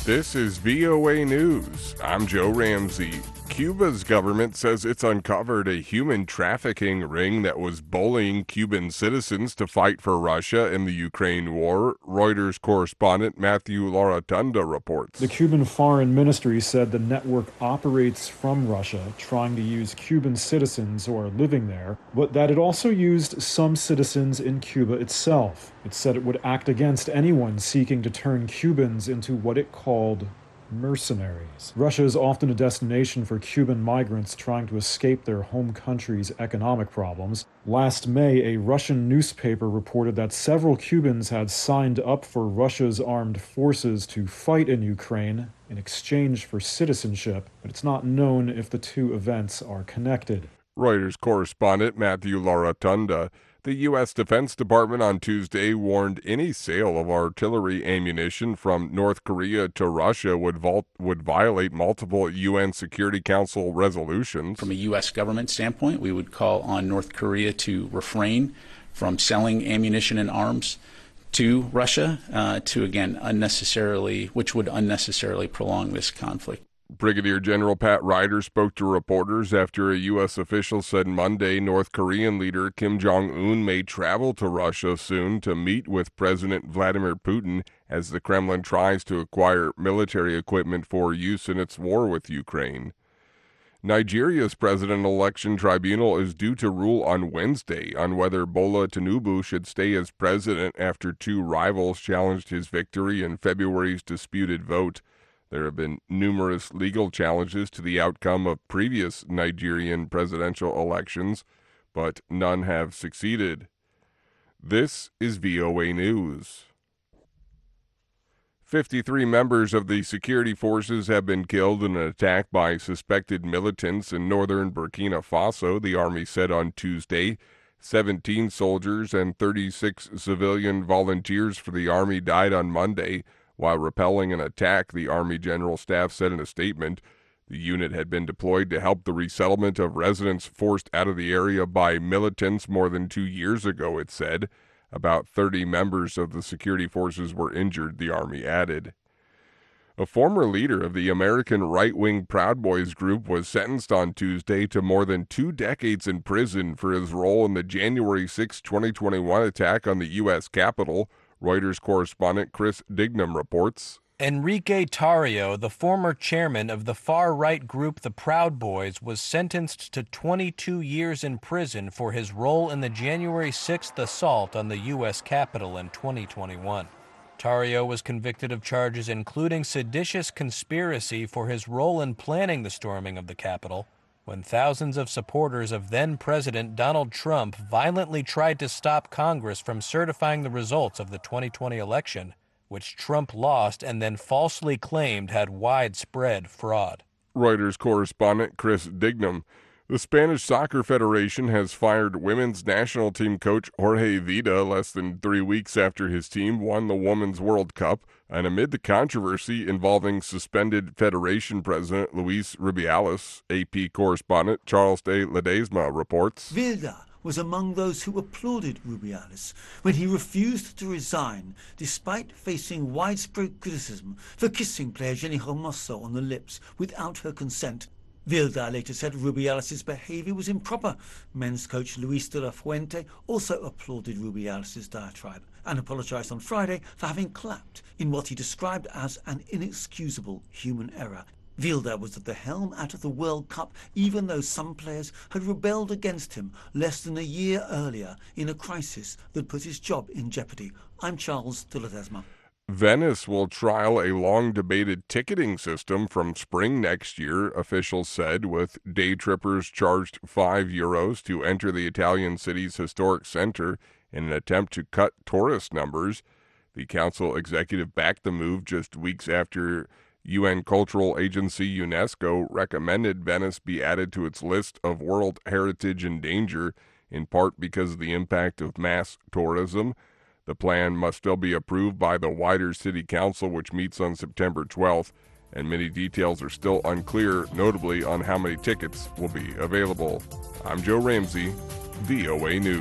This is VOA News. I'm Joe Ramsey. Cuba's government says it's uncovered a human trafficking ring that was bullying Cuban citizens to fight for Russia in the Ukraine war. Reuters correspondent Matthew Laratunda reports. The Cuban Foreign Ministry said the network operates from Russia, trying to use Cuban citizens who are living there, but that it also used some citizens in Cuba itself. It said it would act against anyone seeking to turn Cubans into what it called mercenaries. Russia is often a destination for Cuban migrants trying to escape their home country's economic problems. Last May, a Russian newspaper reported that several Cubans had signed up for Russia's armed forces to fight in Ukraine in exchange for citizenship, but it's not known if the two events are connected. Reuters correspondent Matthew Laratunda. The U.S. Defense Department on Tuesday warned any sale of artillery ammunition from North Korea to Russia would violate multiple UN Security Council resolutions. From a U.S. government standpoint, we would call on North Korea to refrain from selling ammunition and arms to Russia, which would unnecessarily prolong this conflict. Brigadier General Pat Ryder spoke to reporters after a U.S. official said Monday North Korean leader Kim Jong-un may travel to Russia soon to meet with President Vladimir Putin as the Kremlin tries to acquire military equipment for use in its war with Ukraine. Nigeria's president election tribunal is due to rule on Wednesday on whether Bola Tinubu should stay as president after two rivals challenged his victory in February's disputed vote. There have been numerous legal challenges to the outcome of previous Nigerian presidential elections, but none have succeeded. This is VOA News. 53 members of the security forces have been killed in an attack by suspected militants in northern Burkina Faso, the army said on Tuesday. 17 soldiers and 36 civilian volunteers for the army died on Monday while repelling an attack, the Army General Staff said in a statement. The unit had been deployed to help the resettlement of residents forced out of the area by militants more than 2 years ago, it said. About 30 members of the security forces were injured, the Army added. A former leader of the American right-wing Proud Boys group was sentenced on Tuesday to more than 2 decades in prison for his role in the January 6, 2021 attack on the U.S. Capitol. Reuters correspondent Chris Dignam reports. Enrique Tarrio, the former chairman of the far-right group the Proud Boys, was sentenced to 22 years in prison for his role in the January 6th assault on the U.S. Capitol in 2021. Tarrio was convicted of charges including seditious conspiracy for his role in planning the storming of the Capitol, when thousands of supporters of then-President Donald Trump violently tried to stop Congress from certifying the results of the 2020 election, which Trump lost and then falsely claimed had widespread fraud. Reuters correspondent Chris Dignam. The Spanish Soccer Federation has fired women's national team coach Jorge Vida less than 3 weeks after his team won the Women's World Cup, and amid the controversy involving suspended Federation President Luis Rubiales. AP correspondent Charles de Ledesma reports. Vida was among those who applauded Rubiales when he refused to resign despite facing widespread criticism for kissing player Jenny Hermoso on the lips without her consent. Vilda later said Rubiales' behavior was improper. Men's coach Luis de la Fuente also applauded Rubiales' diatribe and apologized on Friday for having clapped in what he described as an inexcusable human error. Vilda was at the helm at the World Cup, even though some players had rebelled against him less than a year earlier in a crisis that put his job in jeopardy. I'm Charles de Ledesma. Venice will trial a long-debated ticketing system from spring next year, officials said, with day trippers charged €5 to enter the Italian city's historic center in an attempt to cut tourist numbers. The council executive backed the move just weeks after UN cultural agency UNESCO recommended Venice be added to its list of World Heritage in Danger, in part because of the impact of mass tourism. The plan must still be approved by the wider city council, which meets on September 12th, and many details are still unclear, notably on how many tickets will be available. I'm Joe Ramsey, VOA News.